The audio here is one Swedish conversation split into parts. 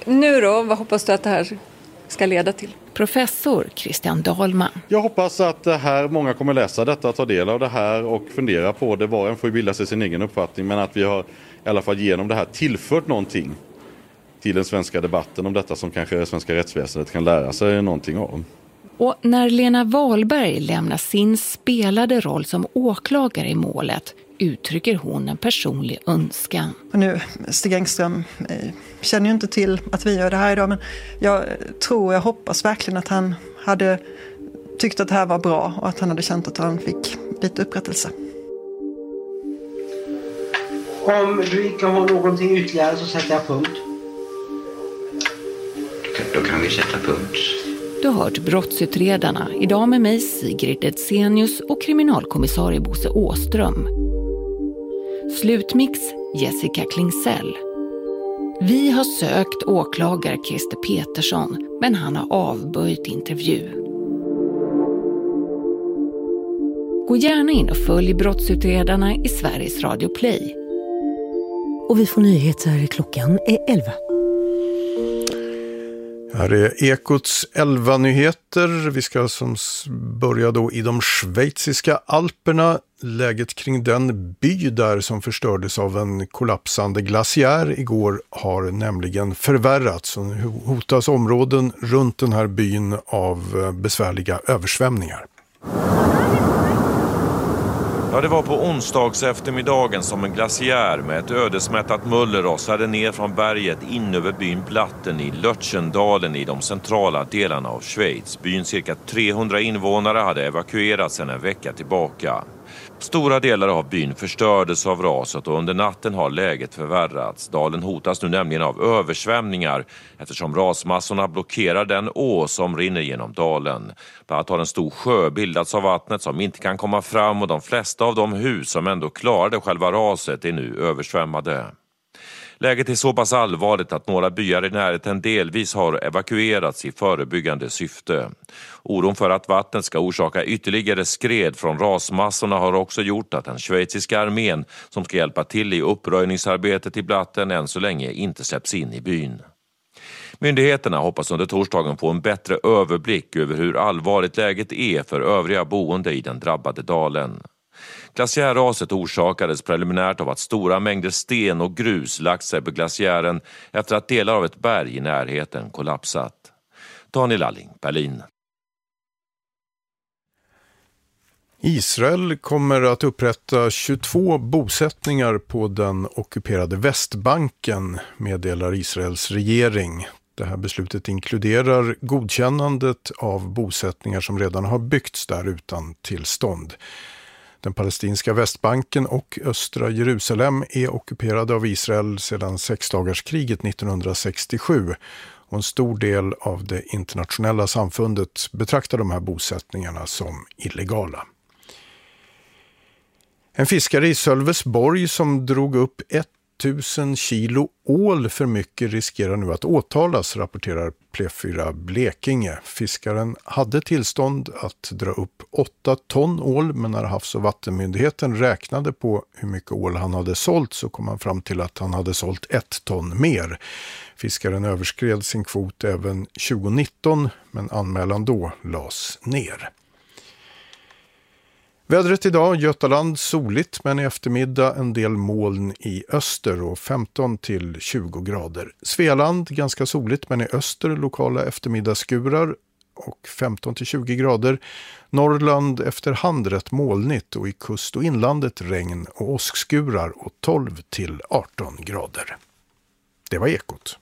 nu då, vad hoppas du att det här ska leda till? Professor Christian Dahlman. Jag hoppas att många kommer läsa detta, ta del av det här och fundera på det. Var en får bilda sig sin egen uppfattning, men att vi har i alla fall genom det här tillfört någonting till den svenska debatten om detta som kanske det svenska rättsväsendet kan lära sig någonting av. Och när Lena Wahlberg lämnar sin spelade roll som åklagare i målet uttrycker hon en personlig önskan. Och nu, Stig Engström känner ju inte till att vi gör det här idag, men jag hoppas verkligen att han hade tyckt att det här var bra och att han hade känt att han fick lite upprättelse. Om du inte har någonting ytterligare så sätter jag punkt. Då kan vi sätta punkt. Du har hört Brottsutredarna, idag med mig Sigrid Edsenius och kriminalkommissarie Bosse Åström. Slutmix Jessica Klingsell. Vi har sökt åklagare Christer Petersson, men han har avböjt intervju. Gå gärna in och följ Brottsutredarna i Sveriges Radio Play. Och vi får nyheter, klockan är 11. Här är Ekots 11-nyheter. Vi ska börja då i de schweiziska Alperna. Läget kring den by där som förstördes av en kollapsande glaciär igår har nämligen förvärrats. Så nu hotas områden runt den här byn av besvärliga översvämningar. Ja, det var på onsdags eftermiddagen som en glaciär med ett ödesmättat muller rasade ner från berget in över byn Platten i Lötschendalen i de centrala delarna av Schweiz. Byn cirka 300 invånare hade evakuerats sedan en vecka tillbaka. Stora delar av byn förstördes av raset och under natten har läget förvärrats. Dalen hotas nu nämligen av översvämningar eftersom rasmassorna blockerar den å som rinner genom dalen. Bland annat har en stor sjö bildats av vattnet som inte kan komma fram och de flesta av de hus som ändå klarade själva raset är nu översvämmade. Läget är så pass allvarligt att några byar i närheten delvis har evakuerats i förebyggande syfte. Oron för att vattnet ska orsaka ytterligare skred från rasmassorna har också gjort att den schweiziska armén som ska hjälpa till i uppröjningsarbetet i Platten än så länge inte släpps in i byn. Myndigheterna hoppas under torsdagen få en bättre överblick över hur allvarligt läget är för övriga boende i den drabbade dalen. Glaciärraset orsakades preliminärt av att stora mängder sten och grus lagt sig på glaciären efter att delar av ett berg i närheten kollapsat. Daniel Lalling, Berlin. Israel kommer att upprätta 22 bosättningar på den ockuperade Västbanken, meddelar Israels regering. Det här beslutet inkluderar godkännandet av bosättningar som redan har byggts där utan tillstånd. Den palestinska Västbanken och östra Jerusalem är ockuperade av Israel sedan sexdagarskriget 1967 och en stor del av det internationella samfundet betraktar de här bosättningarna som illegala. En fiskare i Sölvesborg som drog upp 1000 kilo ål för mycket riskerar nu att åtalas, rapporterar P4 Blekinge. Fiskaren hade tillstånd att dra upp 8 ton ål, men när Havs- och vattenmyndigheten räknade på hur mycket ål han hade sålt så kom han fram till att han hade sålt 1 ton mer. Fiskaren överskred sin kvot även 2019, men anmälan då lades ner. Vädret idag, Götaland soligt men i eftermiddag en del moln i öster och 15 till 20 grader. Svealand ganska soligt men i öster lokala eftermiddagsskurar och 15 till 20 grader. Norrland efterhand rätt molnigt och i kust- och inlandet regn och åskskurar och 12 till 18 grader. Det var Ekot.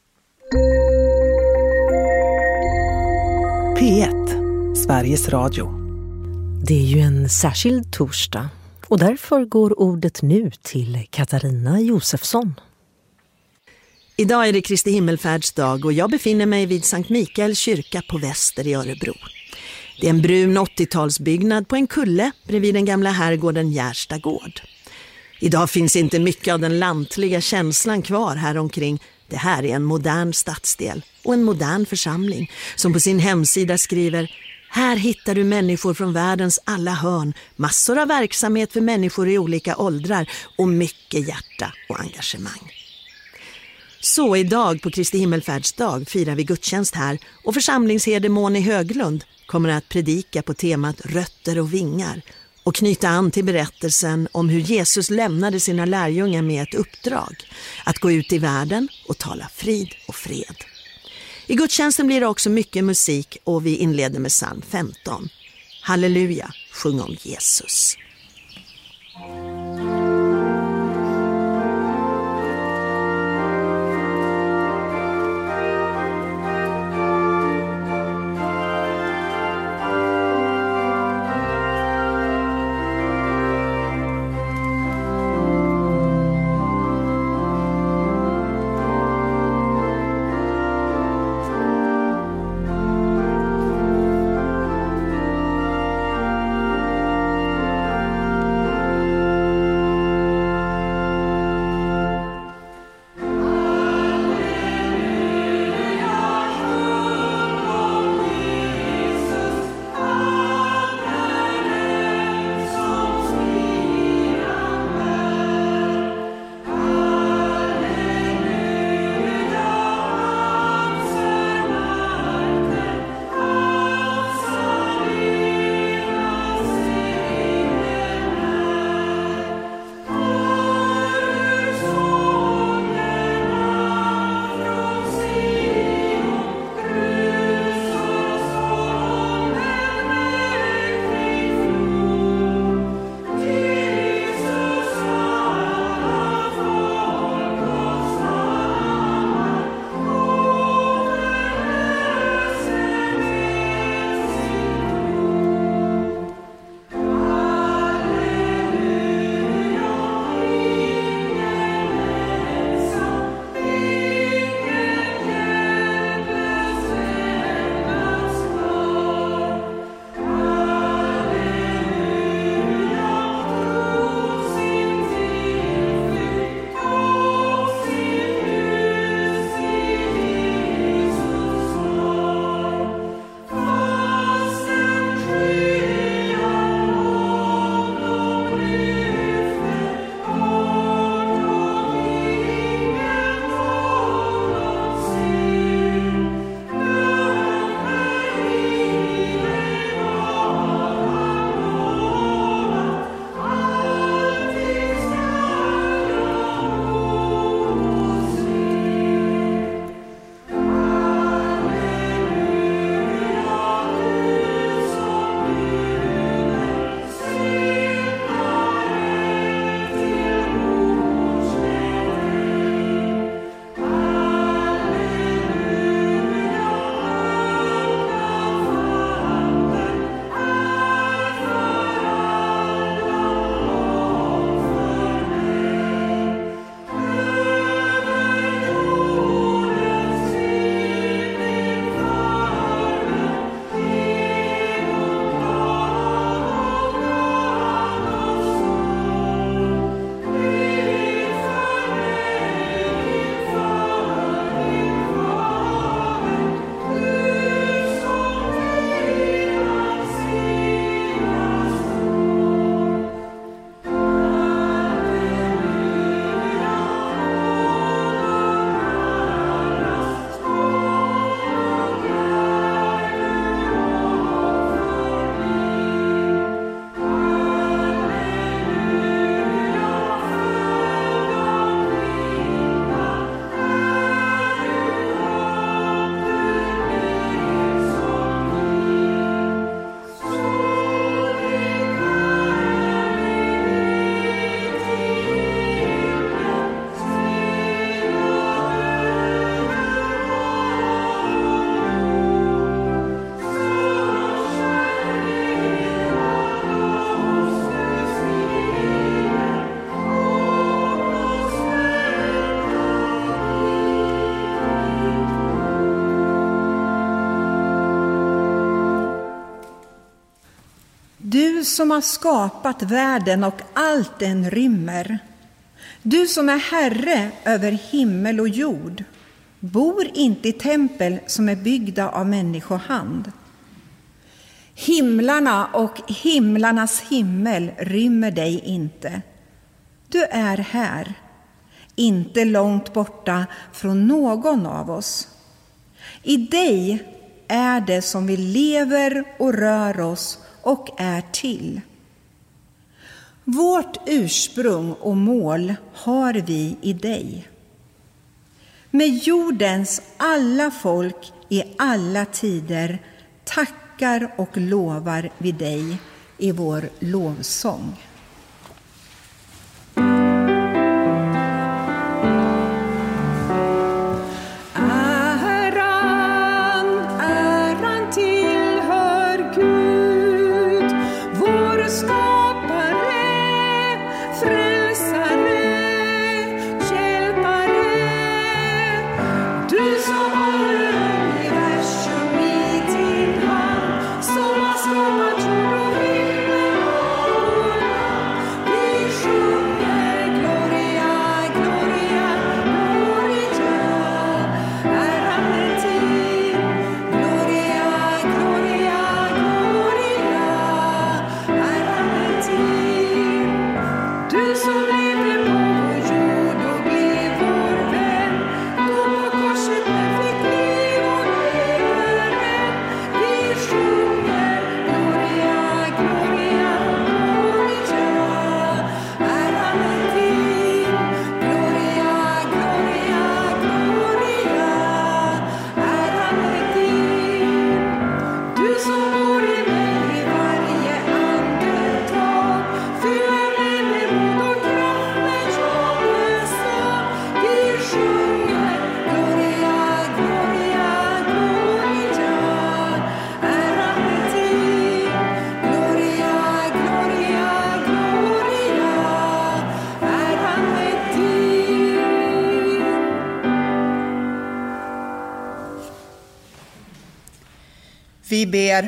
P1, Sveriges Radio. Det är ju en särskild torsdag och därför går ordet nu till Katarina Josefsson. Idag är det Kristi himmelfärdsdag och jag befinner mig vid Sankt Mikaels kyrka på Väster i Örebro. Det är en brun 80-talsbyggnad på en kulle bredvid den gamla herrgården Gärsta gård. Idag finns inte mycket av den lantliga känslan kvar här omkring. Det här är en modern stadsdel och en modern församling som på sin hemsida skriver: här hittar du människor från världens alla hörn, massor av verksamhet för människor i olika åldrar och mycket hjärta och engagemang. Så idag på Kristi himmelfärdsdag firar vi gudstjänst här och församlingsherde Moni Höglund kommer att predika på temat rötter och vingar och knyta an till berättelsen om hur Jesus lämnade sina lärjungar med ett uppdrag att gå ut i världen och tala frid och fred. I gudstjänsten blir det också mycket musik och vi inleder med psalm 15. Halleluja, sjung om Jesus. Du som har skapat världen och allt den rymmer. Du som är herre över himmel och jord. Bor inte i tempel som är byggda av människohand. Himlarna och himlarnas himmel rymmer dig inte. Du är här. inte långt borta från någon av oss. I dig är det som vi lever och rör oss och är till. Vårt ursprung och mål har vi i dig. Med jordens alla folk i alla tider tackar och lovar vi dig i vår lovsång. Vi ber.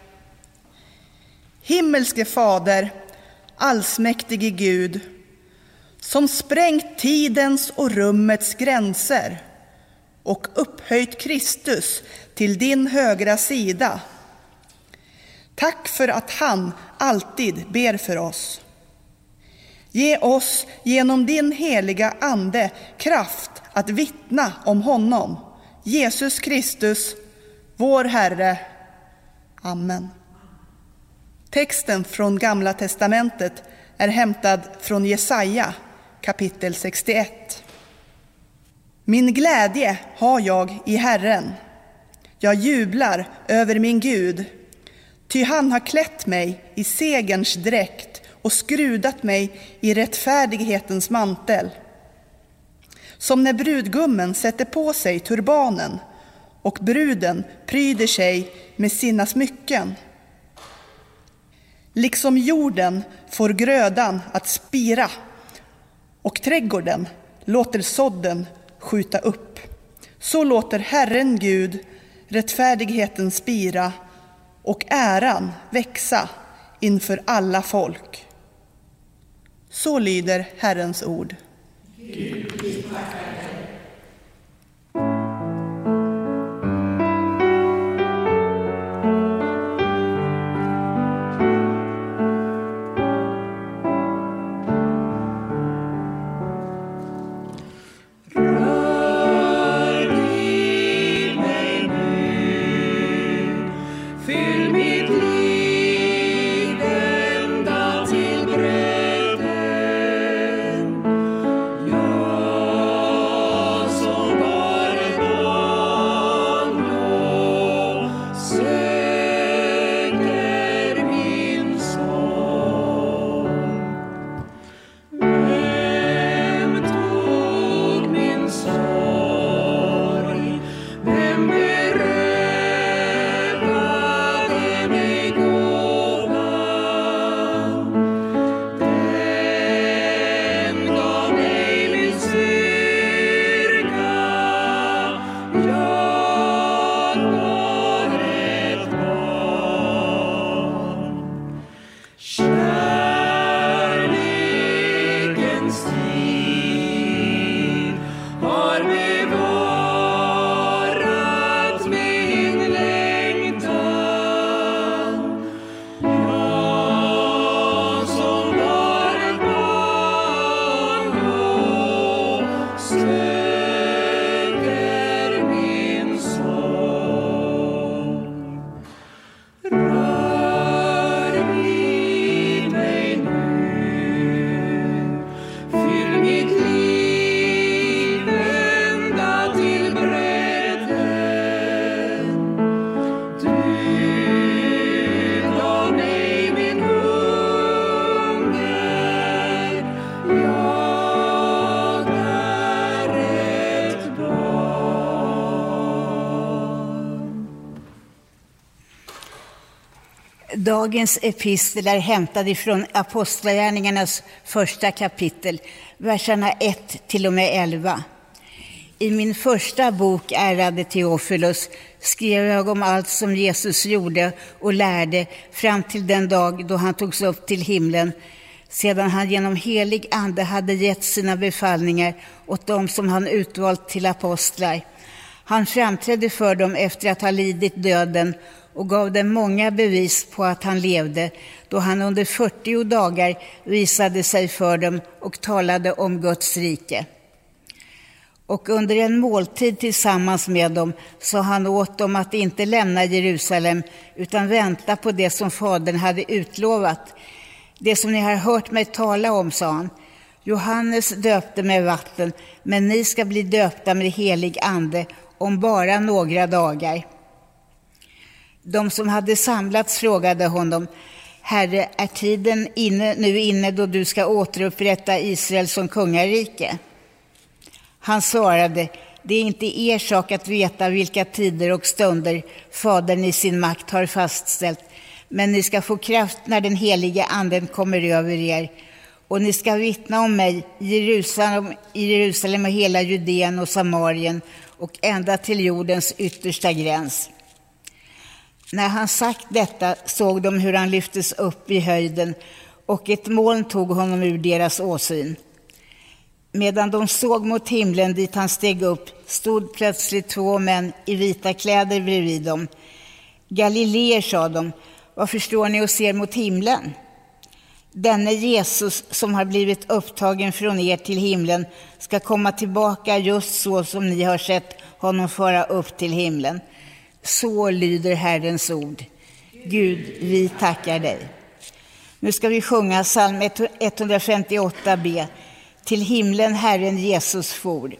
Himmelske Fader, allsmäktige Gud, som sprängt tidens och rummets gränser och upphöjt Kristus till din högra sida. Tack för att han alltid ber för oss. Ge oss genom din heliga ande kraft att vittna om honom, Jesus Kristus, vår Herre. Amen. Texten från Gamla testamentet är hämtad från Jesaja, kapitel 61. Min glädje har jag i Herren. Jag jublar över min Gud, ty han har klätt mig i segerns dräkt och skrudat mig i rättfärdighetens mantel. Som när brudgummen sätter på sig turbanen och bruden pryder sig med sina smycken. Liksom jorden får grödan att spira och trädgården låter sådden skjuta upp, så låter Herren Gud rättfärdigheten spira och äran växa inför alla folk. Så lyder Herrens ord. Gud, vi tackar dig. Ja. Dagens epistel är hämtad ifrån Apostlagärningarnas första kapitel, verserna 1 till och med 11. I min första bok, ärade Teofilus, skrev jag om allt som Jesus gjorde och lärde fram till den dag då han togs upp till himlen, sedan han genom helig ande hade gett sina befallningar åt dem som han utvalt till apostlar. Han framträdde för dem efter att ha lidit döden och gav dem många bevis på att han levde, då han under 40 dagar visade sig för dem och talade om Guds rike. Och under en måltid tillsammans med dem sa han åt dem att inte lämna Jerusalem utan vänta på det som Fadern hade utlovat. Det som ni har hört mig tala om, sa han. Johannes döpte med vatten, men ni ska bli döpta med helig ande om bara några dagar. De som hade samlats frågade honom: Herre, är tiden nu inne då du ska återupprätta Israel som kungarike? Han svarade: det är inte er sak att veta vilka tider och stunder Fadern i sin makt har fastställt, men ni ska få kraft när den helige anden kommer över er, och ni ska vittna om mig i Jerusalem och hela Judeen och Samarien och ända till jordens yttersta gräns. När han sagt detta såg de hur han lyftes upp i höjden, och ett moln tog honom ur deras åsyn. Medan de såg mot himlen dit han steg upp, stod plötsligt 2 män i vita kläder bredvid dem. Galileer, sa de, varför står ni och ser mot himlen? Denne Jesus som har blivit upptagen från er till himlen ska komma tillbaka just så som ni har sett honom föra upp till himlen. Så lyder Herrens ord. Gud, vi tackar dig. Nu ska vi sjunga psalm 158b. Till himlen Herren Jesus for.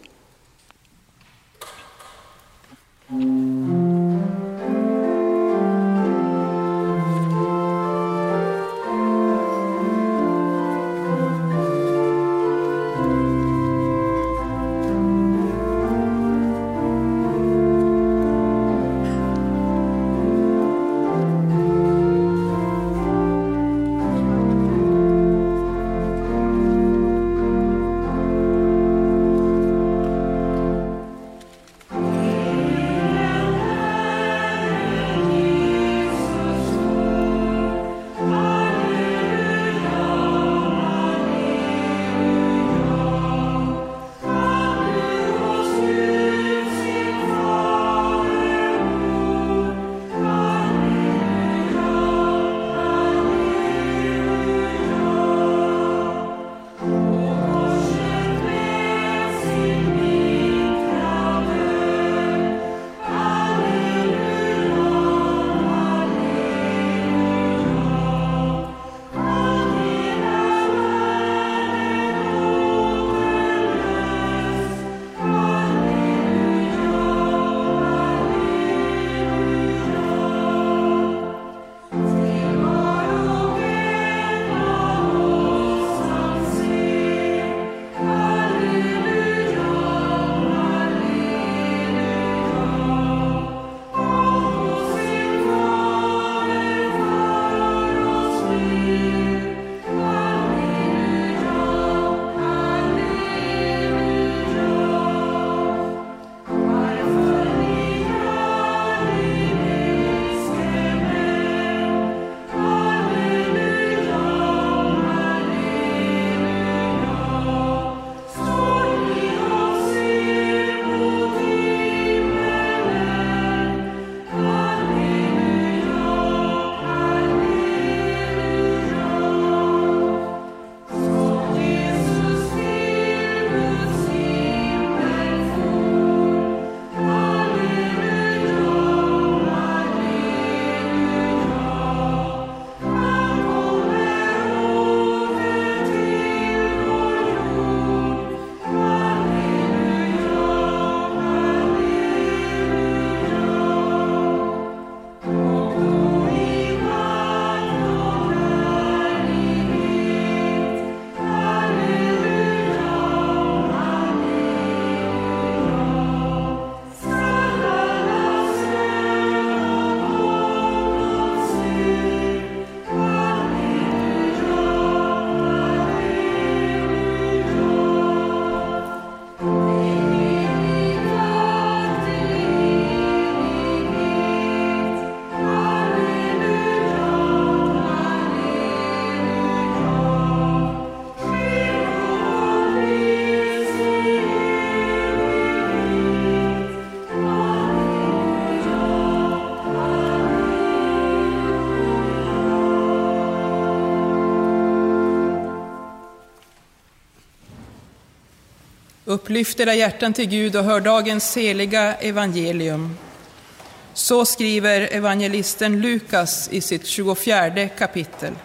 Upplyft era hjärtan till Gud och hör dagens heliga evangelium. Så skriver evangelisten Lukas i sitt 24 kapitel.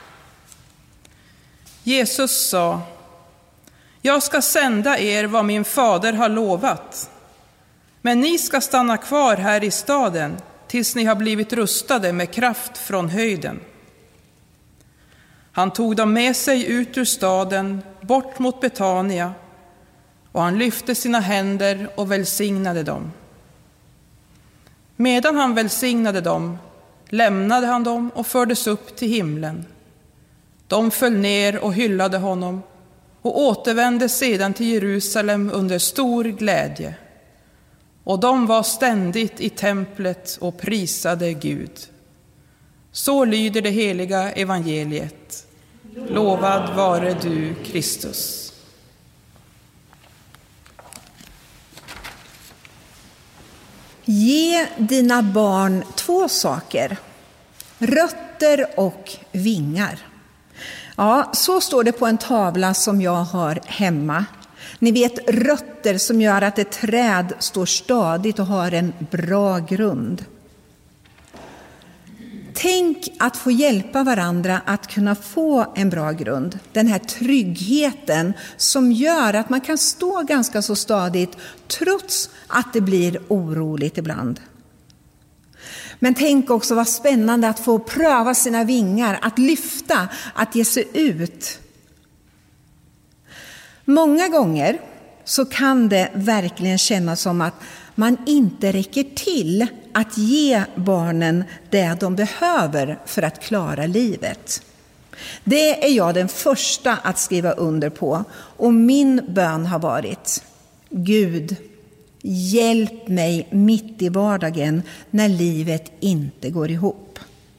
Jesus sa: Jag ska sända er vad min fader har lovat. Men ni ska stanna kvar här i staden tills ni har blivit rustade med kraft från höjden. Han tog dem med sig ut ur staden, bort mot Betania, och han lyfte sina händer och välsignade dem. Medan han välsignade dem, lämnade han dem och fördes upp till himlen. De föll ner och hyllade honom och återvände sedan till Jerusalem under stor glädje. Och de var ständigt i templet och prisade Gud. Så lyder det heliga evangeliet. Lovad vare du, Kristus. Ge dina barn 2 saker: rötter och vingar. Ja, så står det på en tavla som jag har hemma. Ni vet, rötter som gör att ett träd står stadigt och har en bra grund. Tänk att få hjälpa varandra att kunna få en bra grund. Den här tryggheten som gör att man kan stå ganska så stadigt trots att det blir oroligt ibland. Men tänk också vad spännande att få pröva sina vingar, att lyfta, att ge sig ut. Många gånger så kan det verkligen kännas som att man inte räcker till att ge barnen det de behöver för att klara livet. Det är jag den första att skriva under på, och min bön har varit: Gud, hjälp mig mitt i vardagen när livet inte går ihop.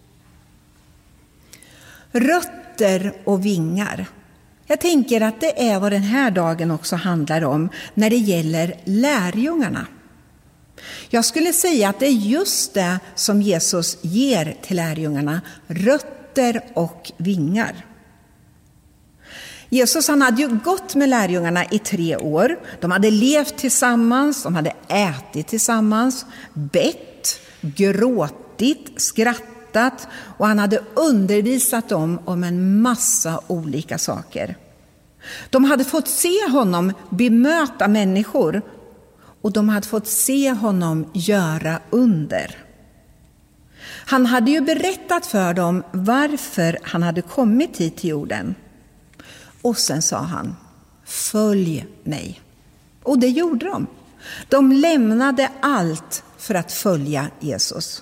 Rötter och vingar. Jag tänker att det är vad den här dagen också handlar om när det gäller lärjungarna. Jag skulle säga att det är just det som Jesus ger till lärjungarna: rötter och vingar. Jesus, han hade ju gått med lärjungarna i 3 år. De hade levt tillsammans, de hade ätit tillsammans, bett, gråtit, skrattat, och han hade undervisat dem om en massa olika saker. De hade fått se honom bemöta människor, och de hade fått se honom göra under. Han hade ju berättat för dem varför han hade kommit hit till jorden. Och sen sa han: följ mig. Och det gjorde de. De lämnade allt för att följa Jesus.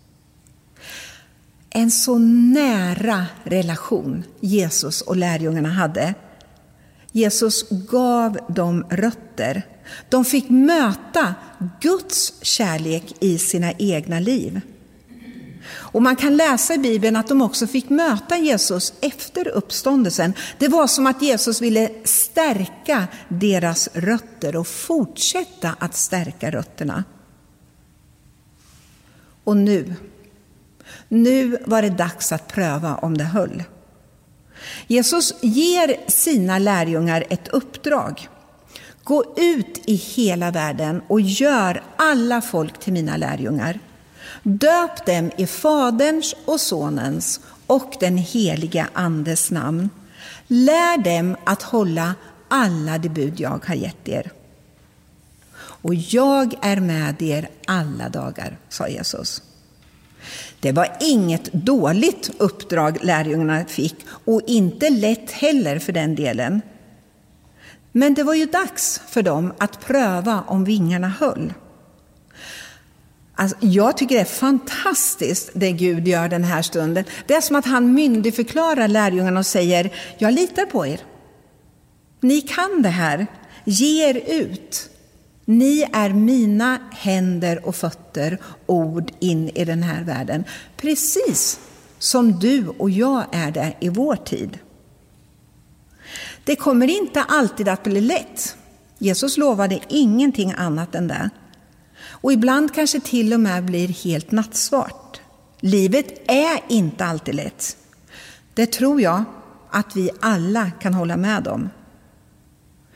En så nära relation Jesus och lärjungarna hade. Jesus gav dem rötter. De fick möta Guds kärlek i sina egna liv. Och man kan läsa i Bibeln att de också fick möta Jesus efter uppståndelsen. Det var som att Jesus ville stärka deras rötter och fortsätta att stärka rötterna. Och nu var det dags att pröva om det höll. Jesus ger sina lärjungar ett uppdrag. Gå ut i hela världen och gör alla folk till mina lärjungar. Döp dem i Faderns och Sonens och den heliga Andes namn. Lär dem att hålla alla de bud jag har gett er. Och jag är med er alla dagar, sa Jesus. Det var inget dåligt uppdrag lärjungarna fick, och inte lätt heller för den delen. Men det var ju dags för dem att pröva om vingarna höll. Alltså, jag tycker det är fantastiskt det Gud gör den här stunden. Det är som att han myndigförklarar lärjungarna och säger: jag litar på er. Ni kan det här. Ge er ut. Ni är mina händer och fötter, ord in i den här världen. Precis som du och jag är det i vår tid. Det kommer inte alltid att bli lätt. Jesus lovade ingenting annat än det. Och ibland kanske till och med blir helt nattsvart. Livet är inte alltid lätt. Det tror jag att vi alla kan hålla med om.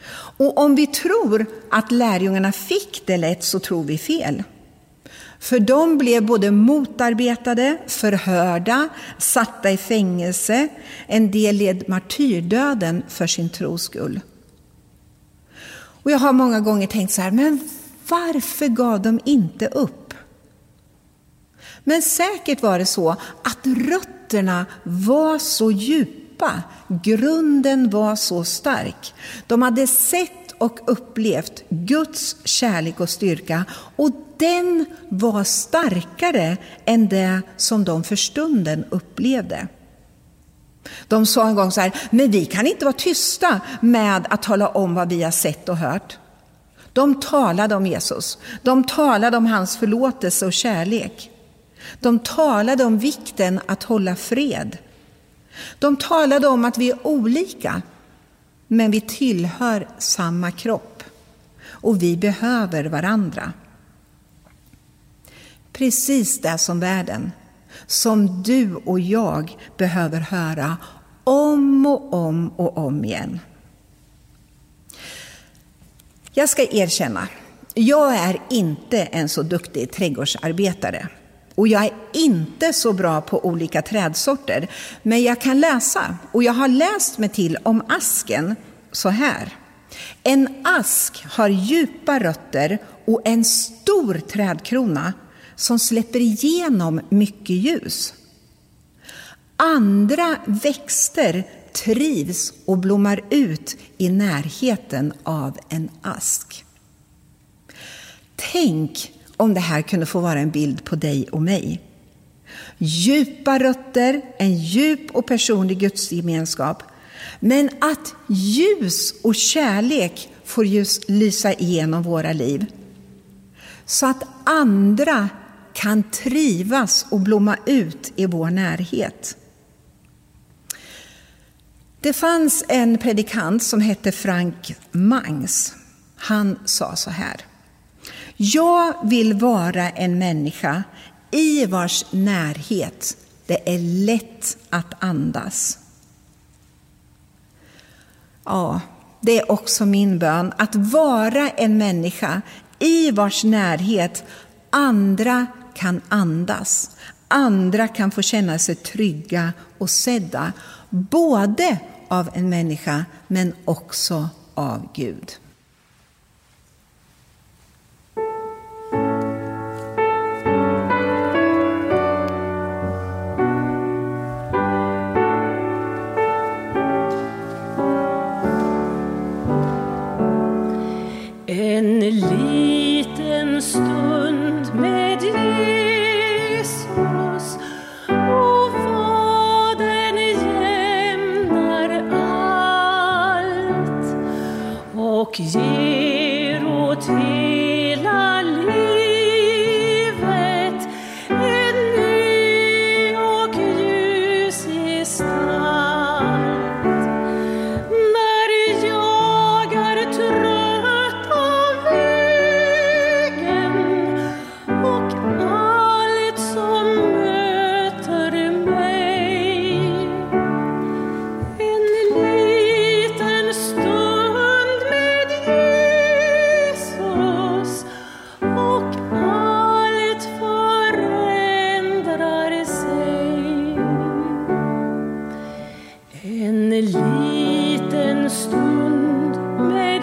Och om vi tror att lärjungarna fick det lätt så tror vi fel. För de blev både motarbetade, förhörda, satta i fängelse. En del led martyrdöden för sin tros skull. Och jag har många gånger tänkt så här, men varför gav de inte upp? Men säkert var det så att rötterna var så djupa, grunden var så stark. De hade sett och upplevt Guds kärlek och styrka, och den var starkare än det som de för stunden upplevde. De sa en gång så här, men vi kan inte vara tysta med att tala om vad vi har sett och hört. De talade om Jesus. De talade om hans förlåtelse och kärlek. De talade om vikten att hålla fred. De talade om att vi är olika, men vi tillhör samma kropp. Och vi behöver varandra. Precis det som världen, som du och jag behöver höra om och om och om igen. Jag ska erkänna, jag är inte en så duktig trädgårdsarbetare. Och jag är inte så bra på olika trädsorter. Men jag kan läsa, och jag har läst mig till om asken så här. En ask har djupa rötter och en stor trädkrona som släpper igenom mycket ljus. Andra växter trivs och blommar ut i närheten av en ask. Tänk om det här kunde få vara en bild på dig och mig. Djupa rötter, en djup och personlig gudsgemenskap. Men att ljus och kärlek får lysa igenom våra liv. Så att andra kan trivas och blomma ut i vår närhet. Det fanns en predikant som hette Frank Mangs. Han sa så här: jag vill vara en människa i vars närhet det är lätt att andas. Ja, det är också min bön, att vara en människa i vars närhet andra kan andas. Andra kan få känna sig trygga och sedda, både av en människa men också av Gud. En liten stund med Jesus och vad den jämnar allt och ger åt hela livet en ny och ljus gestalt. När jag är trött av vägen och allt som möter mig, en liten stund med Jesus och allt förändrar sig. En liten stund med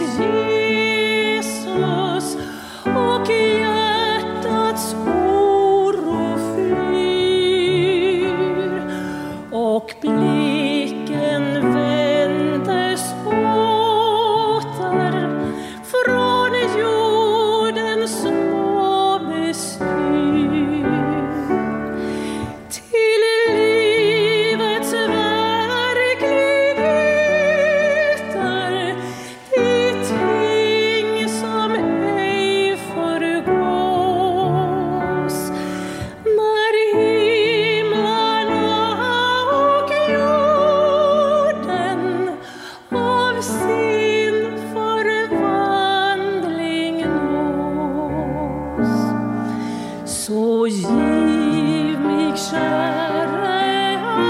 Jesus och hjärtats oro flyr och blicken vändes åter från jordens små bestyr till livets verkligheter, till ting som ej förgås. När himlarna och jorden av sin förvandling nås, så giv mig, käre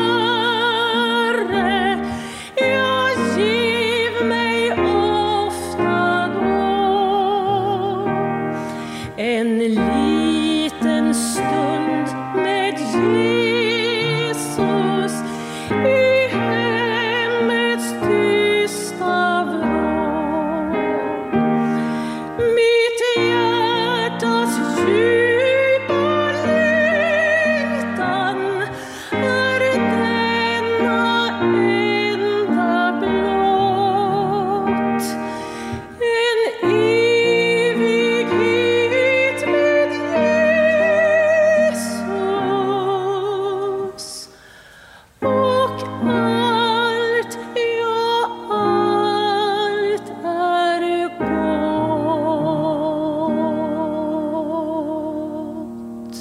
Herre, ja, giv mig ofta en liten stund med Jesus i hemmets tysta vrå. Mitt hjärtas djupa längtan är denna enda blott. En evighet med Jesus och allt, ja allt är gott.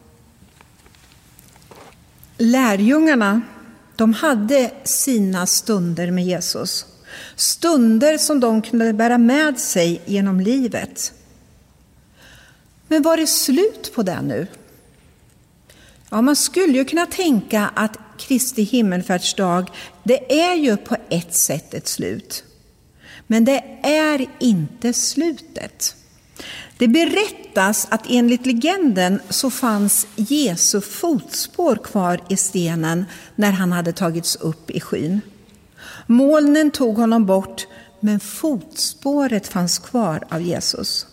Lärjungarna, de hade sina stunder med Jesus. Stunder som de kunde bära med sig genom livet. Men var det slut på det nu? Ja, man skulle ju kunna tänka att Kristi himmelfärdsdag, det är ju på ett sätt ett slut. Men det är inte slutet. Det berättas att enligt legenden så fanns Jesu fotspår kvar i stenen när han hade tagits upp i skyn. Molnen tog honom bort, men fotspåret fanns kvar av Jesus.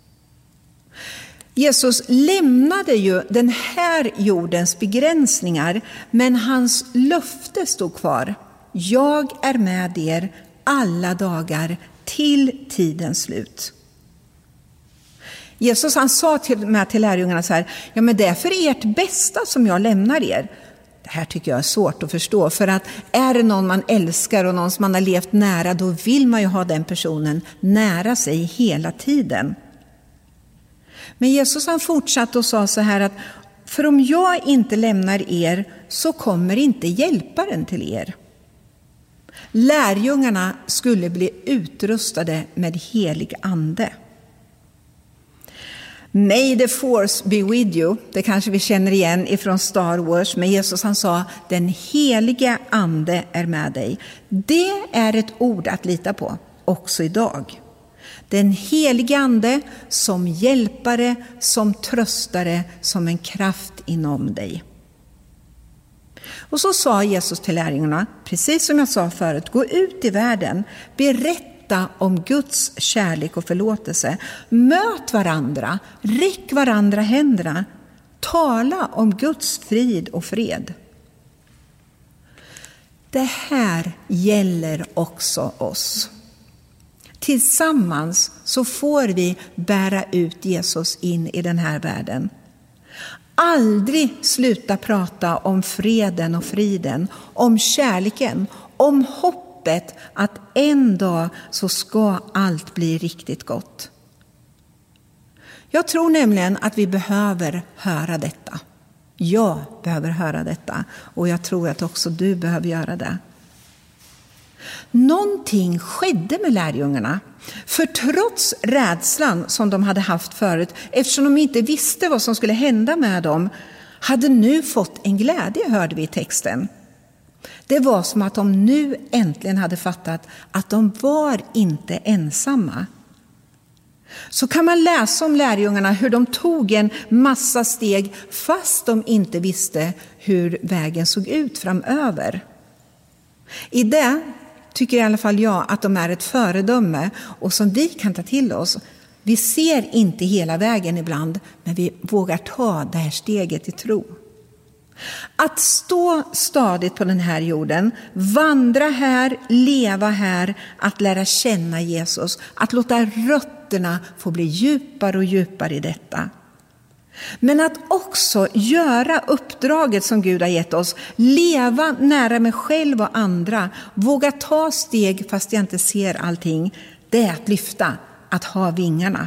Jesus lämnade ju den här jordens begränsningar, men hans löfte stod kvar. Jag är med er alla dagar till tidens slut. Jesus, han sa till lärjungarna så här: ja, men det är för ert bästa som jag lämnar er. Det här tycker jag är svårt att förstå, för att är det någon man älskar och någon som man har levt nära, då vill man ju ha den personen nära sig hela tiden. Men Jesus, han fortsatte och sa så här att för om jag inte lämnar er så kommer inte hjälparen till er. Lärjungarna skulle bli utrustade med helig ande. May the force be with you. Det kanske vi känner igen ifrån Star Wars. Men Jesus, han sa, den heliga ande är med dig. Det är ett ord att lita på också idag. Den heliga ande som hjälpare, som tröstare, som en kraft inom dig. Och så sa Jesus till lärjungarna, precis som jag sa förut, gå ut i världen, berätta om Guds kärlek och förlåtelse. Möt varandra, räck varandra händerna, tala om Guds frid och fred. Det här gäller också oss. Tillsammans så får vi bära ut Jesus in i den här världen. Aldrig sluta prata om freden och friden, om kärleken, om hoppet att en dag så ska allt bli riktigt gott. Jag tror nämligen att vi behöver höra detta. Jag behöver höra detta, och jag tror att också du behöver göra det. Någonting skedde med lärjungarna. För trots rädslan som de hade haft förut, eftersom de inte visste vad som skulle hända med dem, hade nu fått en glädje, hörde vi i texten. Det var som att de nu äntligen hade fattat att de var inte ensamma. Så kan man läsa om lärjungarna hur de tog en massa steg fast de inte visste hur vägen såg ut framöver. I det tycker i alla fall jag att de är ett föredöme och som vi kan ta till oss. Vi ser inte hela vägen ibland, men vi vågar ta det här steget i tro. Att stå stadigt på den här jorden, vandra här, leva här, att lära känna Jesus, att låta rötterna få bli djupare och djupare i detta. Men att också göra uppdraget som Gud har gett oss, leva nära mig själv och andra, våga ta steg fast jag inte ser allting, det är att lyfta, att ha vingarna.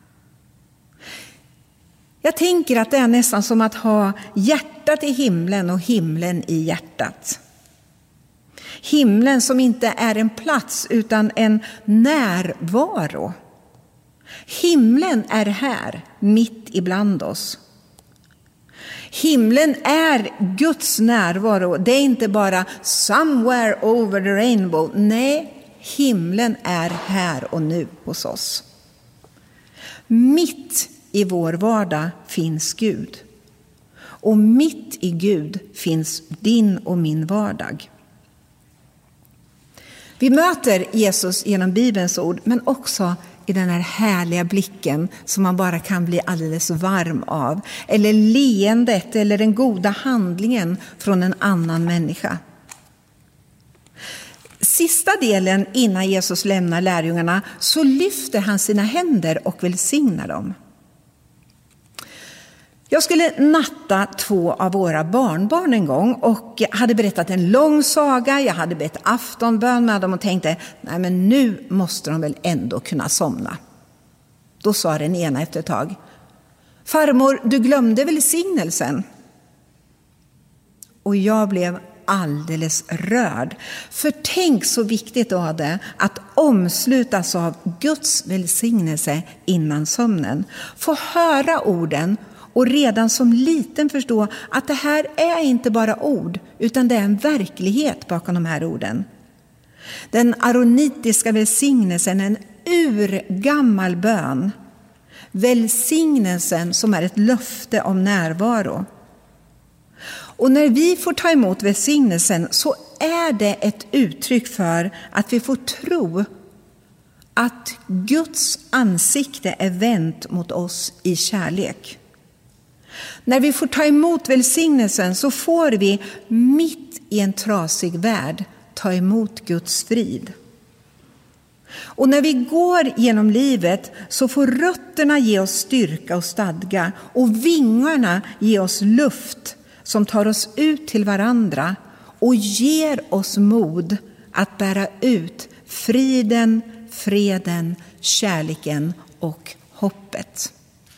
Jag tänker att det är nästan som att ha hjärtat i himlen och himlen i hjärtat. Himlen som inte är en plats utan en närvaro. Himlen är här, mitt ibland oss. Himlen är Guds närvaro. Det är inte bara somewhere over the rainbow. Nej, himlen är här och nu hos oss. Mitt i vår vardag finns Gud. Och mitt i Gud finns din och min vardag. Vi möter Jesus genom Bibelns ord, men också i den här härliga blicken som man bara kan bli alldeles varm av. Eller leendet eller den goda handlingen från en annan människa. Sista delen innan Jesus lämnar lärjungarna så lyfter han sina händer och välsignar dem. Jag skulle natta 2 av våra barnbarn en gång och hade berättat en lång saga. Jag hade bett aftonbön med dem och tänkte, nej men nu måste de väl ändå kunna somna. Då sa den ena efter ett tag, farmor, du glömde välsignelsen. Och jag blev alldeles rörd. För tänk så viktigt var det att omslutas av Guds välsignelse innan sömnen. Få höra orden och redan som liten förstå att det här är inte bara ord utan det är en verklighet bakom de här orden. Den aronitiska välsignelsen är en urgammal bön. Välsignelsen som är ett löfte om närvaro. Och när vi får ta emot välsignelsen så är det ett uttryck för att vi får tro att Guds ansikte är vänt mot oss i kärlek. När vi får ta emot välsignelsen så får vi mitt i en trasig värld ta emot Guds frid. Och när vi går genom livet så får rötterna ge oss styrka och stadga och vingarna ge oss luft som tar oss ut till varandra och ger oss mod att bära ut friden, freden, kärleken och hoppet.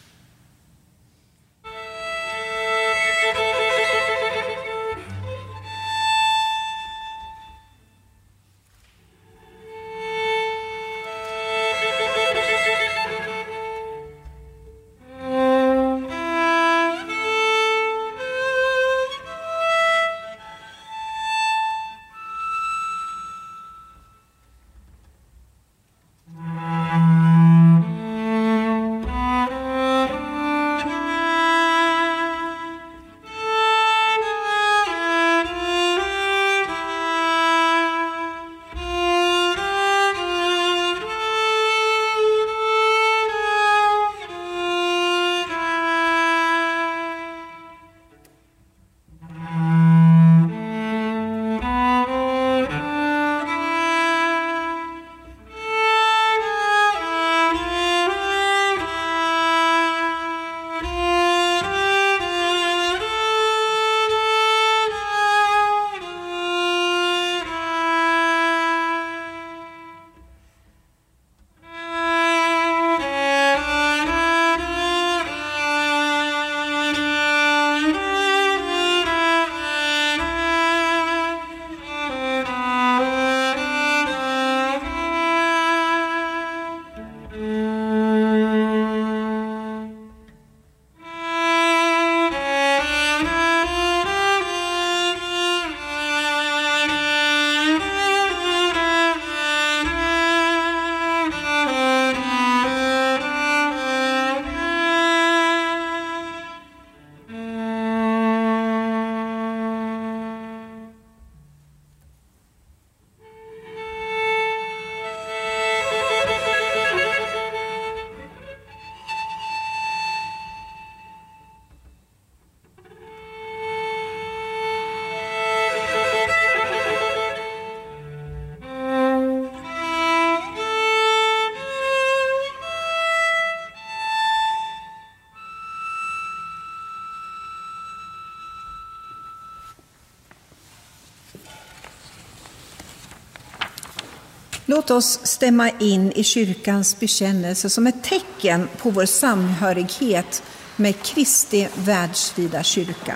Låt oss stämma in i kyrkans bekännelse som ett tecken på vår samhörighet med Kristi världsvida kyrka.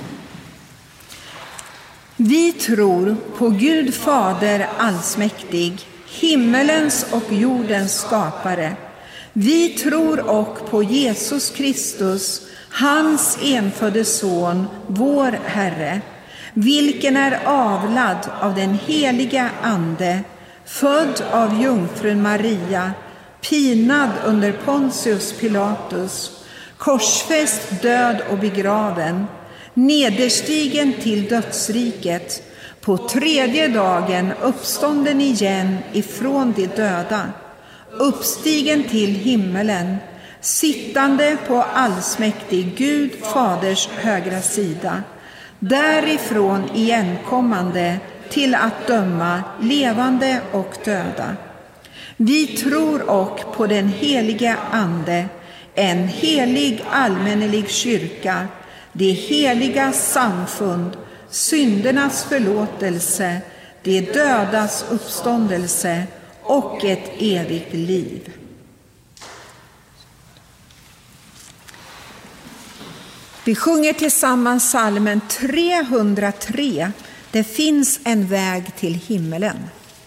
Vi tror på Gud Fader allsmäktig, himmelens och jordens skapare. Vi tror och på Jesus Kristus, hans enfödde son, vår Herre, vilken är avlad av den heliga Ande, född av jungfrun Maria, pinad under Pontius Pilatus, korsfäst, död och begraven, nederstigen till dödsriket, på tredje dagen uppstånden igen ifrån de döda, uppstigen till himmelen, sittande på allsmäktig Gud faders högra sida, därifrån igenkommande till att döma levande och döda. Vi tror och på den helige ande, en helig allmännelig kyrka, det heliga samfund, syndernas förlåtelse, det dödas uppståndelse och ett evigt liv. Vi sjunger tillsammans psalmen 303. Det finns en väg till himmelen.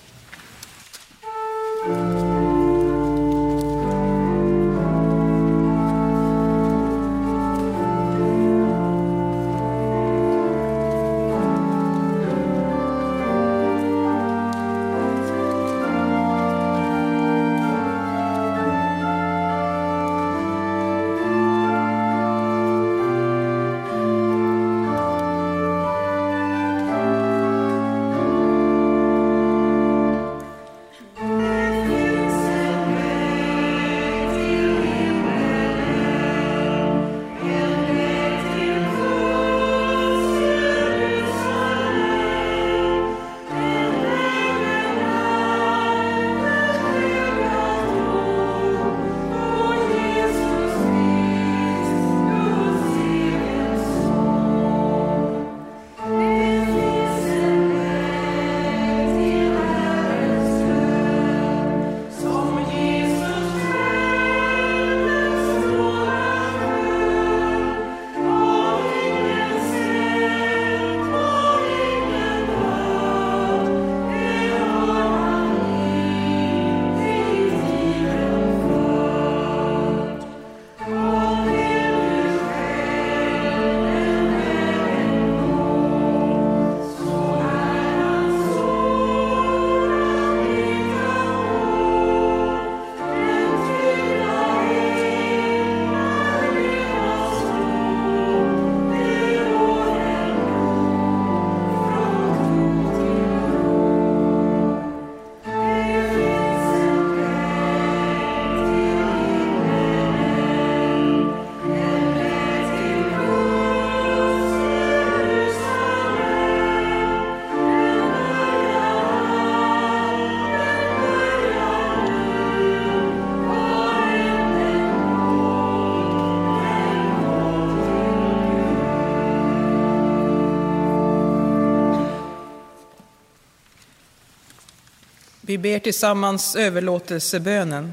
Vi ber tillsammans överlåtelsebönen.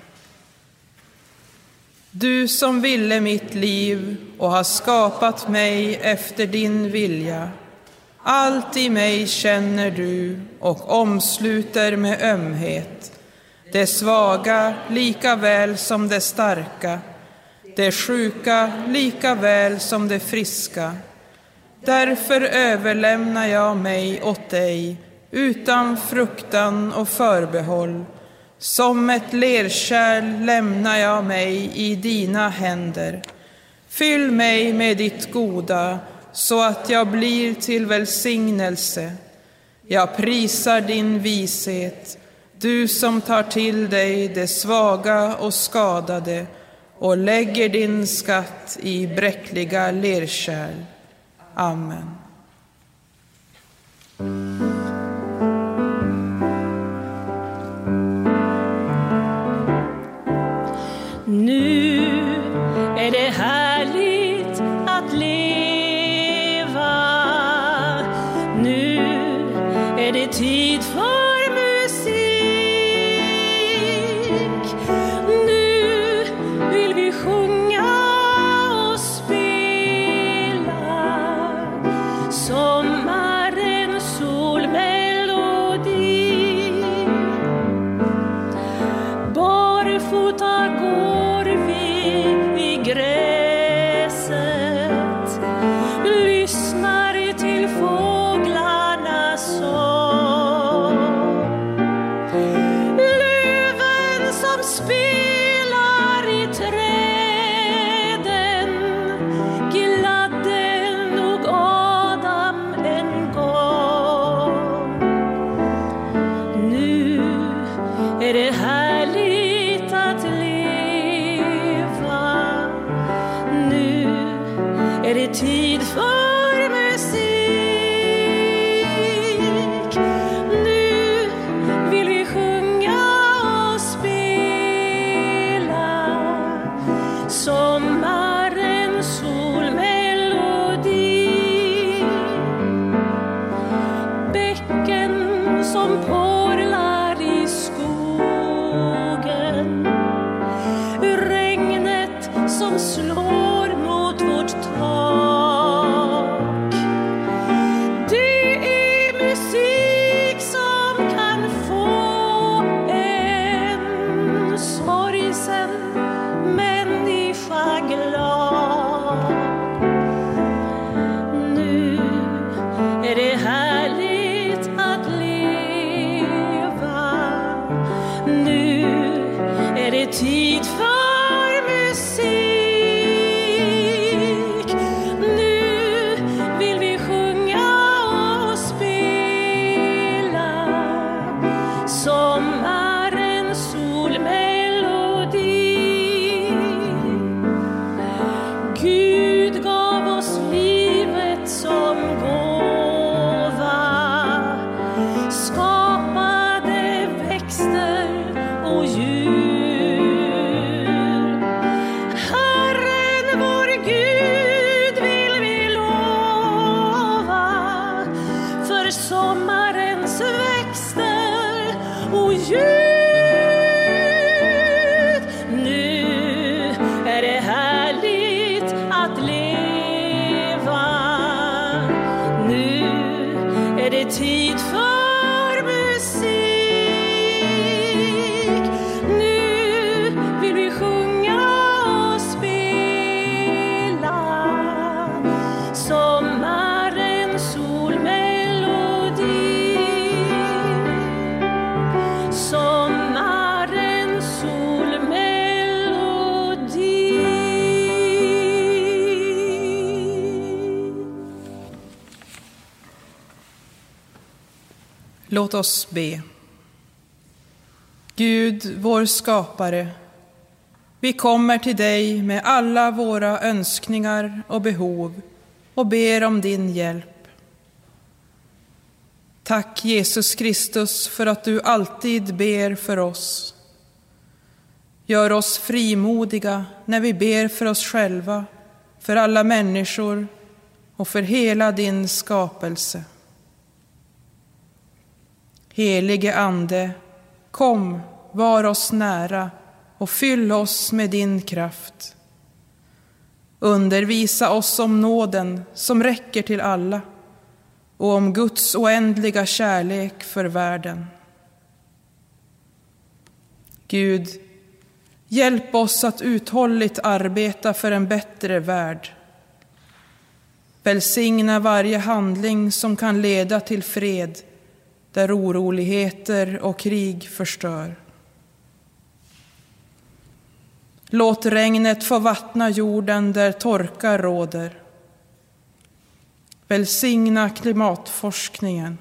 Du som ville mitt liv och har skapat mig efter din vilja. Allt i mig känner du och omsluter med ömhet. Det svaga lika väl som det starka. Det sjuka lika väl som det friska. Därför överlämnar jag mig åt dig utan fruktan och förbehåll. Som ett lerkärl lämnar jag mig i dina händer. Fyll mig med ditt goda så att jag blir till välsignelse. Jag prisar din vishet, du som tar till dig det svaga och skadade och lägger din skatt i bräckliga lerkärl. Amen. Nu är det härligt att leva. Nu är det tid för musik. Nu vill vi sjunga och spela sommarens solmelodi. Barfota går vi i gräset, lyssnar till fåglarnas sång. är det tid för musik. Nu vill vi sjunga och spela sommarens solmelodi. Bäcken som porlar i skogen, regnet som slår mot vårt tak. Det är musik som kan få en sorgsen människa glad. Nu är det härligt att leva. Nu är det tid för musik. Nu vill vi sjunga och spela sommarens solmelodi. Gud gav oss livet som gåva, skapade växter och djur. Herren vår Gud vill vi lova för sommarens växter och djur. Nu är det härligt att leva. Nu är det tid för musik. Nu vill vi sjunga och spela sommarens solmelodi. Sommarens solmelodi. Låt oss be. Gud, vår skapare, vi kommer till dig med alla våra önskningar och behov och ber om din hjälp. Tack Jesus Kristus för att du alltid ber för oss. Gör oss frimodiga när vi ber för oss själva, för alla människor och för hela din skapelse. Helige Ande, kom, var oss nära och fyll oss med din kraft. Undervisa oss om nåden som räcker till alla och om Guds oändliga kärlek för världen. Gud, hjälp oss att uthålligt arbeta för en bättre värld. Välsigna varje handling som kan leda till fred, där oroligheter och krig förstör. Låt regnet få vattna jorden där torka råder. Välsigna klimatforskningen.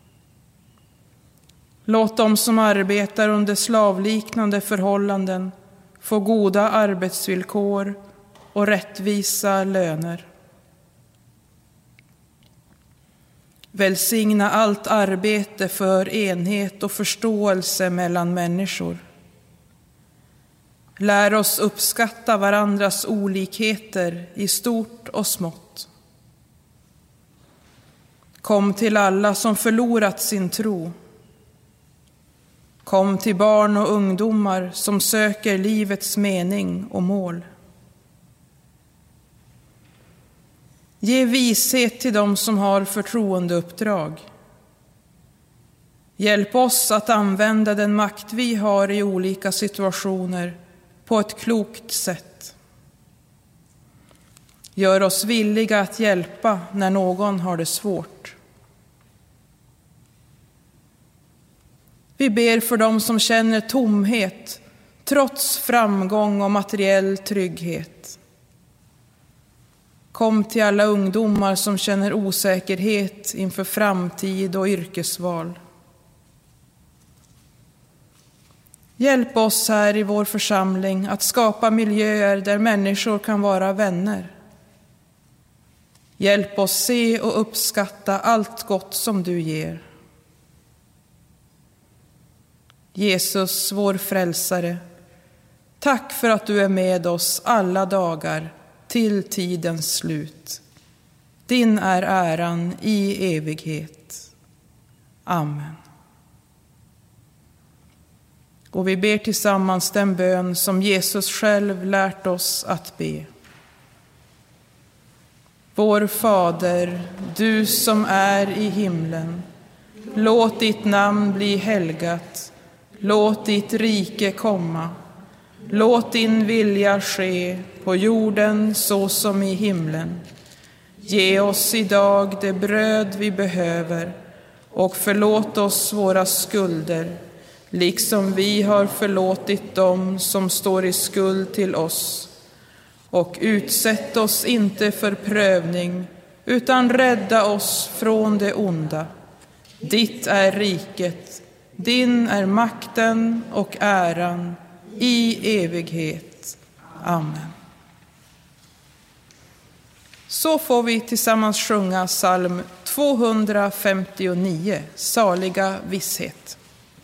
Låt dem som arbetar under slavliknande förhållanden få goda arbetsvillkor och rättvisa löner. Välsigna allt arbete för enhet och förståelse mellan människor. Lär oss uppskatta varandras olikheter i stort och smått. Kom till alla som förlorat sin tro. Kom till barn och ungdomar som söker livets mening och mål. Ge vishet till dem som har förtroendeuppdrag. Hjälp oss att använda den makt vi har i olika situationer på ett klokt sätt. Gör oss villiga att hjälpa när någon har det svårt. Vi ber för dem som känner tomhet trots framgång och materiell trygghet. Kom till alla ungdomar som känner osäkerhet inför framtid och yrkesval. Hjälp oss här i vår församling att skapa miljöer där människor kan vara vänner. Hjälp oss se och uppskatta allt gott som du ger. Jesus, vår frälsare, tack för att du är med oss alla dagar till tidens slut. Din är äran i evighet. Amen. Och vi ber tillsammans den bön som Jesus själv lärt oss att be. Vår Fader, du som är i himlen, låt ditt namn bli helgat. Låt ditt rike komma. Låt din vilja ske på jorden så som i himlen. Ge oss idag det bröd vi behöver och förlåt oss våra skulder, liksom vi har förlåtit dem som står i skuld till oss. Och utsätt oss inte för prövning, utan rädda oss från det onda. Ditt är riket, din är makten och äran i evighet. Amen. Så får vi tillsammans sjunga psalm 259, Saliga visshet.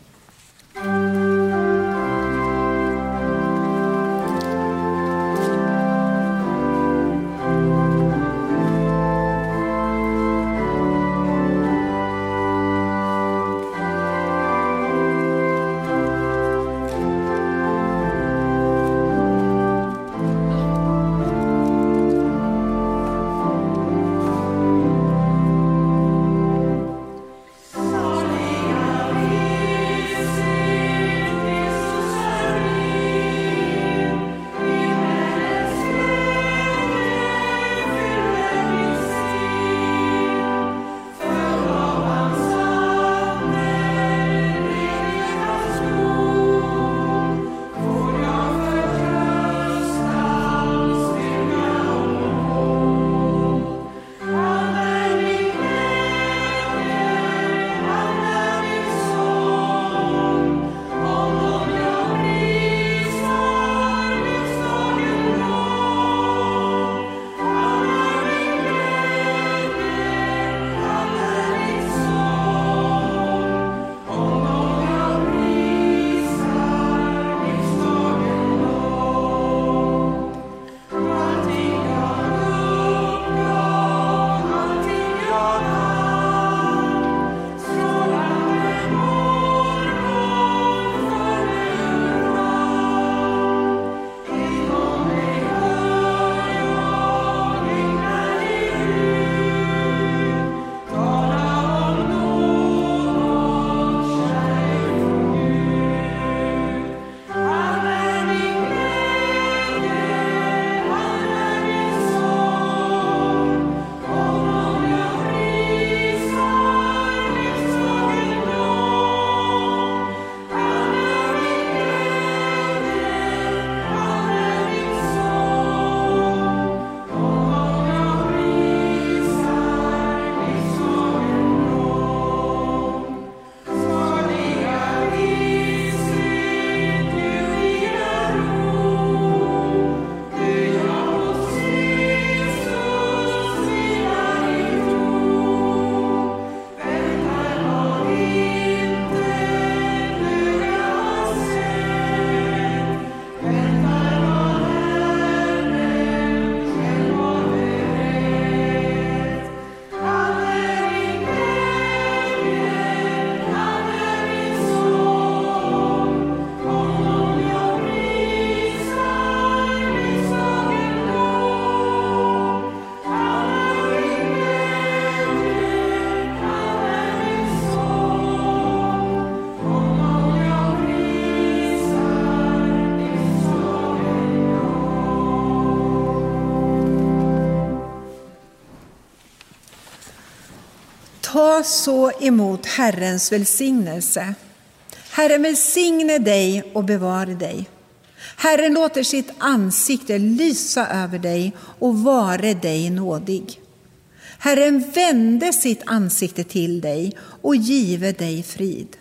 Ta så emot Herrens välsignelse. Herren välsigne dig och bevare dig. Herren låter sitt ansikte lysa över dig och vare dig nådig. Herren vände sitt ansikte till dig och give dig frid.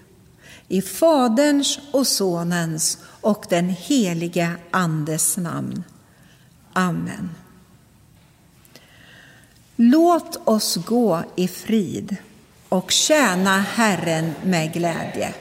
I Faderns och Sonens och den heliga Andes namn. Amen. Låt oss gå i frid och tjäna Herren med glädje.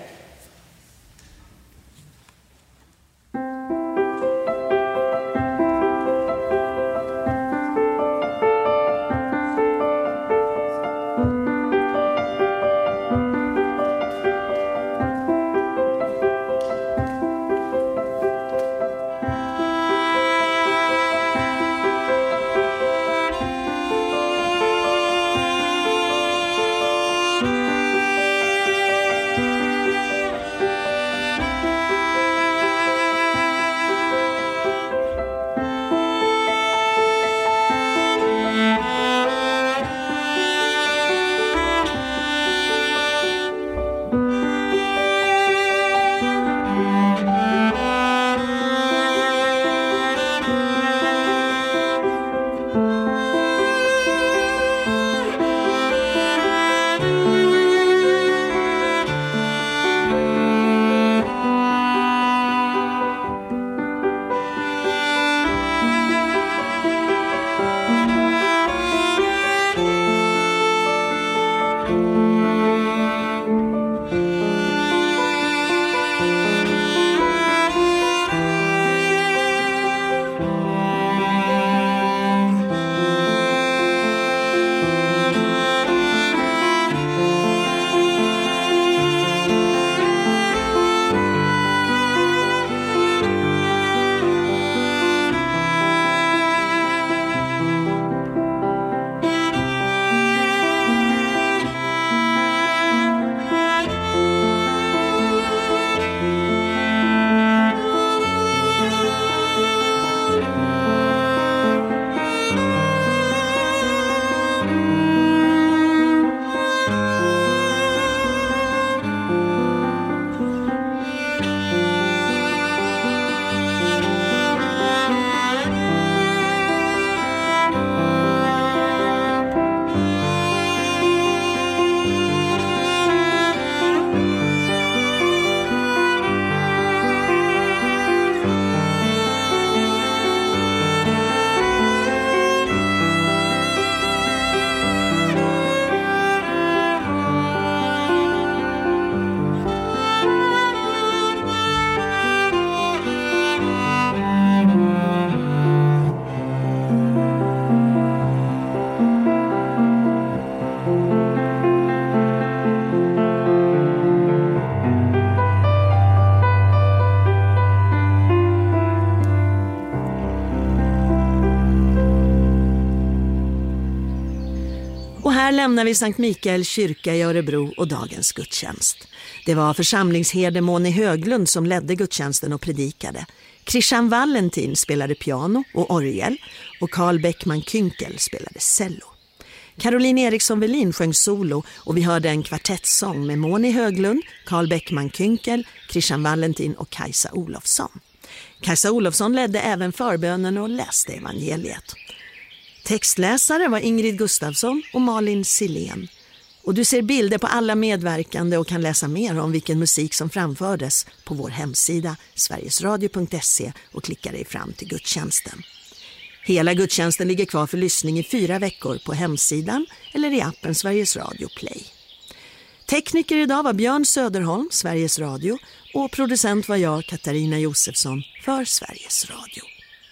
Här lämnar vi Sankt Mikael kyrka i Örebro och dagens gudstjänst. Det var församlingsherde Moni Höglund som ledde gudstjänsten och predikade. Christian Valentin spelade piano och orgel och Carl Bäckman Künkel spelade cello. Caroline Eriksson Velin sjöng solo och vi hörde en kvartettsång med Moni Höglund, Carl Bäckman Künkel, Christian Valentin och Kajsa Olofsson. Kajsa Olofsson ledde även förbönen och läste evangeliet. Textläsare var Ingrid Gustafsson och Malin Silén. Och du ser bilder på alla medverkande och kan läsa mer om vilken musik som framfördes på vår hemsida sverigesradio.se och klicka dig fram till gudstjänsten. Hela gudstjänsten ligger kvar för lyssning i 4 veckor på hemsidan eller i appen Sveriges Radio Play. Tekniker idag var Björn Söderholm, Sveriges Radio, och producent var jag, Katarina Josefsson, för Sveriges Radio.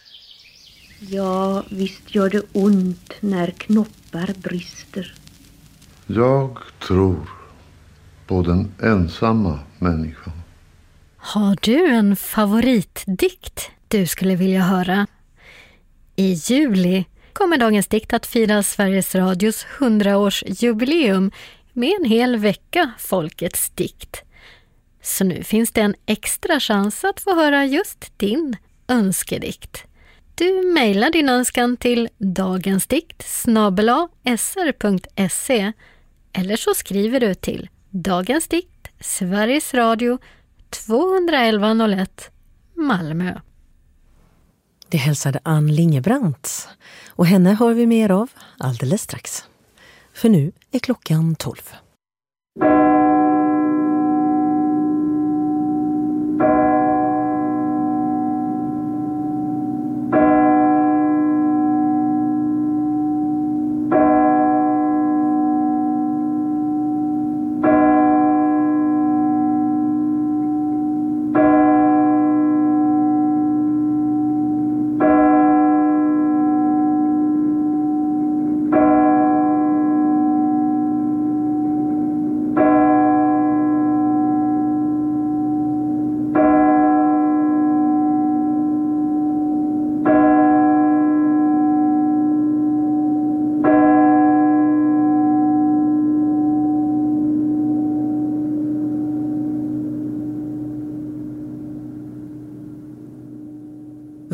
Ja, visst gör det ont när knoppar brister. Jag tror på den ensamma människan. Har du en favoritdikt du skulle vilja höra? I juli kommer dagens dikt att fira Sveriges Radios 100-årsjubileum med en hel vecka Folkets dikt. Så nu finns det en extra chans att få höra just din önskedikt. Du mejlar din önskan till dagensdikt@sr.se eller så skriver du till Dagens dikt, Sveriges Radio, 21101, Malmö. Det hälsade Ann Lingebrant och henne hör vi mer av alldeles strax. För nu är klockan 12.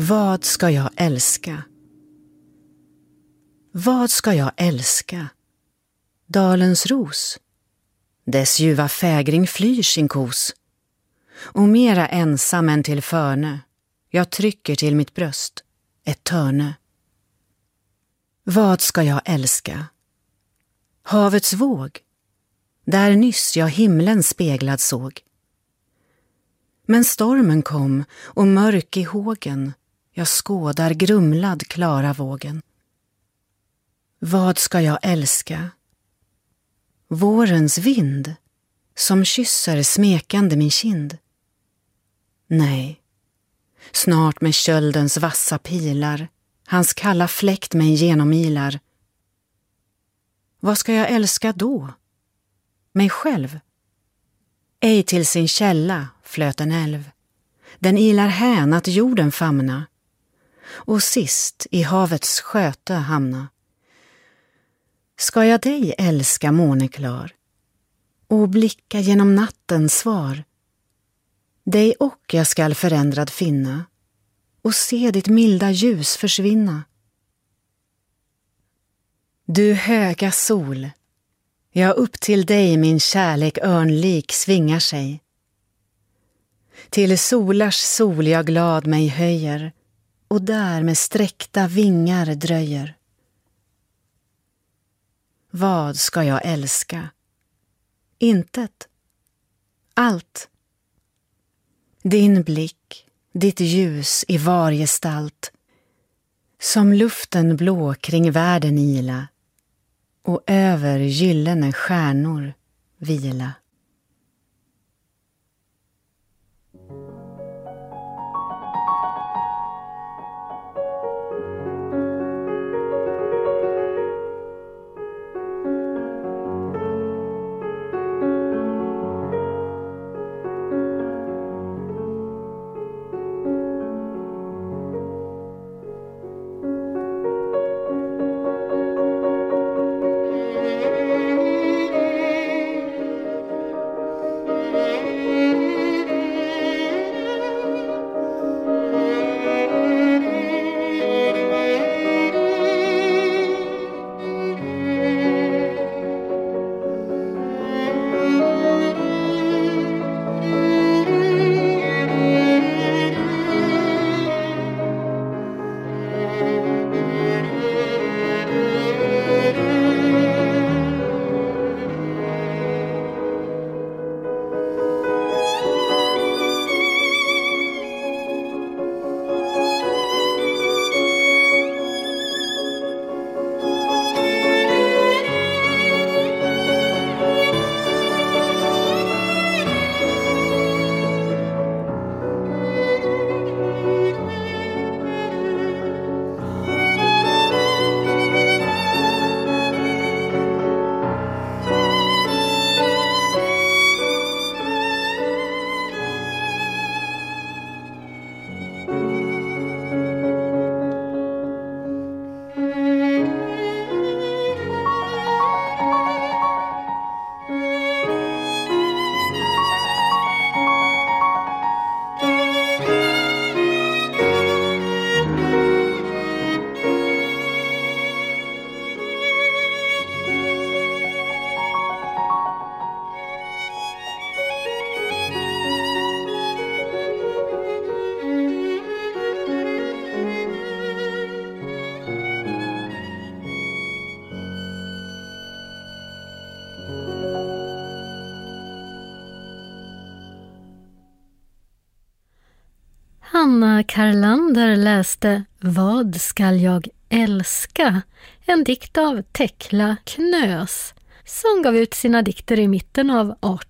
Vad ska jag älska? Vad ska jag älska? Dalens ros. Dess ljuva fägring flyr sin kos. Och mera ensam än till förne, jag trycker till mitt bröst ett törne. Vad ska jag älska? Havets våg, där nyss jag himlen speglad såg. Men stormen kom och mörk i hågen, jag skådar grumlad klara vågen. Vad ska jag älska? Vårens vind, som kysser smekande min kind. Nej, snart med köldens vassa pilar, hans kalla fläkt mig genomilar. Vad ska jag älska då? Mig själv? Ej till sin källa flöt en älv. Den ilar hän att jorden famna, och sist i havets sköte hamna. Ska jag dig älska, måneklar, och blicka genom nattens svar? Dig och jag skall förändrad finna, och se ditt milda ljus försvinna. Du höga sol, ja, upp till dig min kärlek örnlik svingar sig. Till solars sol jag glad mig höjer, och där med sträckta vingar dröjer. Vad ska jag älska? Intet. Allt. Din blick, ditt ljus i var gestalt, som luften blå kring världen ila, och över gyllene stjärnor vila. Anna Karlander läste Vad skall jag älska? En dikt av Tekla Knös som gav ut sina dikter i mitten av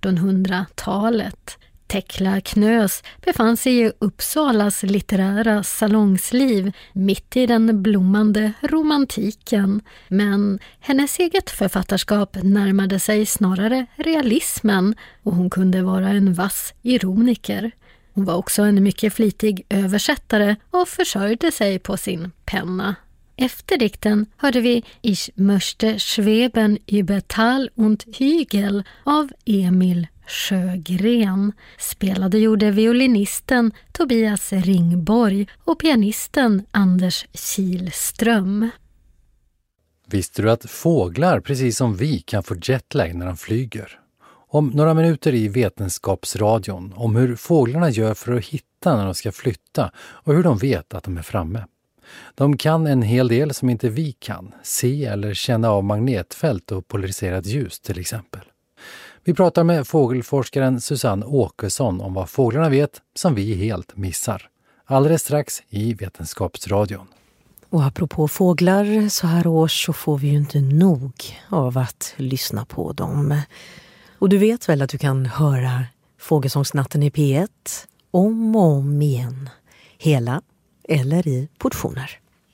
1800-talet. Tekla Knös befann sig i Uppsalas litterära salongsliv mitt i den blommande romantiken, men hennes eget författarskap närmade sig snarare realismen och hon kunde vara en vass ironiker. Hon var också en mycket flitig översättare och försörjde sig på sin penna. Efter dikten hörde vi Ich möchte schweben über Tal und Hügel av Emil Sjögren. Spelade gjorde violinisten Tobias Ringborg och pianisten Anders Kihlström. Visste du att fåglar, precis som vi, kan få jetlag när de flyger? Om några minuter i Vetenskapsradion om hur fåglarna gör för att hitta när de ska flytta och hur de vet att de är framme. De kan en hel del som inte vi kan, se eller känna av magnetfält och polariserat ljus till exempel. Vi pratar med fågelforskaren Susanne Åkesson om vad fåglarna vet som vi helt missar. Alldeles strax i Vetenskapsradion. Och apropå fåglar, så här års så får vi ju inte nog av att lyssna på dem. Och du vet väl att du kan höra Fågelsångsnatten i P1 om och om igen. Hela eller i portioner.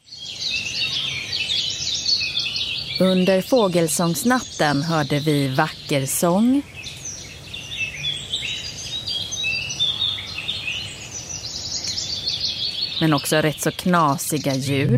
Under Fågelsångsnatten hörde vi vacker sång, men också rätt så knasiga ljud.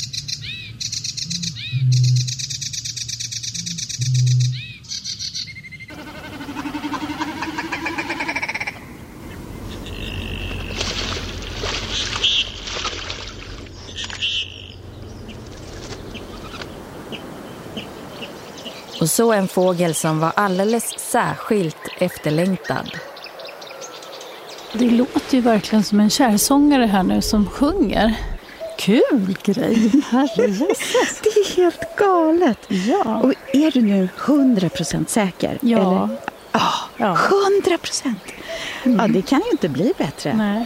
Och så en fågel som var alldeles särskilt efterlängtad. Det låter ju verkligen som en kärsångare här nu som sjunger. Kul grej. Herrejösses. Det är helt galet. Ja. Och är du nu 100% säker? Ja. Eller? Ja. 100%. Ja, det kan ju inte bli bättre. Nej.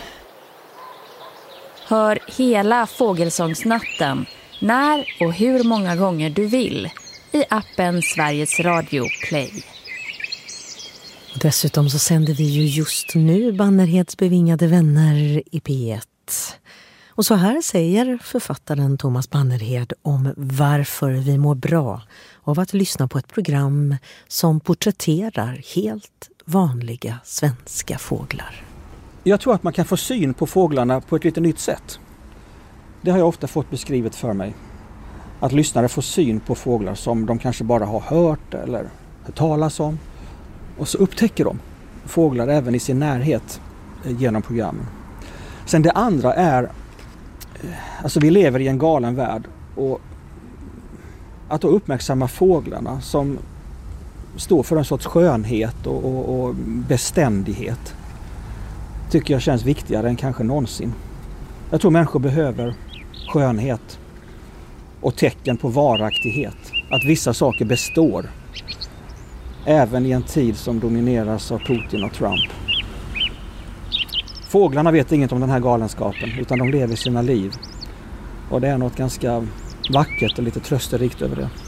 Hör hela Fågelsångsnatten när och hur många gånger du vill i appen Sveriges Radio Play. Dessutom så sänder vi ju just nu Bannerheds bevingade vänner i P1. Och så här säger författaren Thomas Bannerhed om varför vi mår bra av att lyssna på ett program som porträtterar helt vanliga svenska fåglar. Jag tror att man kan få syn på fåglarna på ett lite nytt sätt. Det har jag ofta fått beskrivet för mig. Att lyssnare får syn på fåglar som de kanske bara har hört eller hört talas om. Och så upptäcker de fåglar även i sin närhet genom programmen. Sen det andra är, alltså vi lever i en galen värld, och att då uppmärksamma fåglarna som står för en sorts skönhet och beständighet tycker jag känns viktigare än kanske någonsin. Jag tror människor behöver skönhet och tecken på varaktighet. Att vissa saker består. Även i en tid som domineras av Putin och Trump. Fåglarna vet inget om den här galenskapen, utan de lever sina liv. Och det är något ganska vackert och lite trösterikt över det.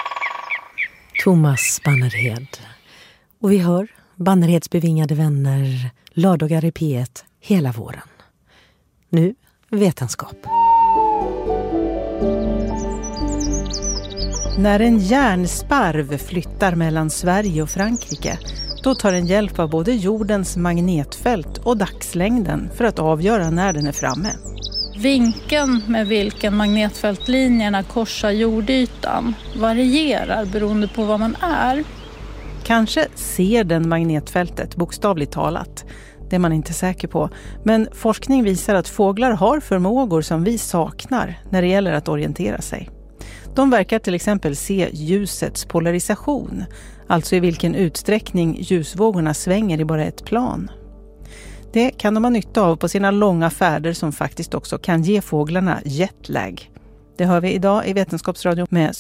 Thomas Bannerhed. Och vi hör Bannerheds bevingade vänner lördagar i P1 hela våren. Nu vetenskap. När en järnsparv flyttar mellan Sverige och Frankrike, då tar den hjälp av både jordens magnetfält och dagslängden för att avgöra när den är framme. Vinkeln med vilken magnetfältlinjerna korsar jordytan varierar beroende på vad man är. Kanske ser den magnetfältet bokstavligt talat. Det är man inte säker på. Men forskning visar att fåglar har förmågor som vi saknar när det gäller att orientera sig. De verkar till exempel se ljusets polarisation, alltså i vilken utsträckning ljusvågorna svänger i bara ett plan. Det kan de ha nytta av på sina långa färder som faktiskt också kan ge fåglarna jetlag. Det hör vi idag i Vetenskapsradion med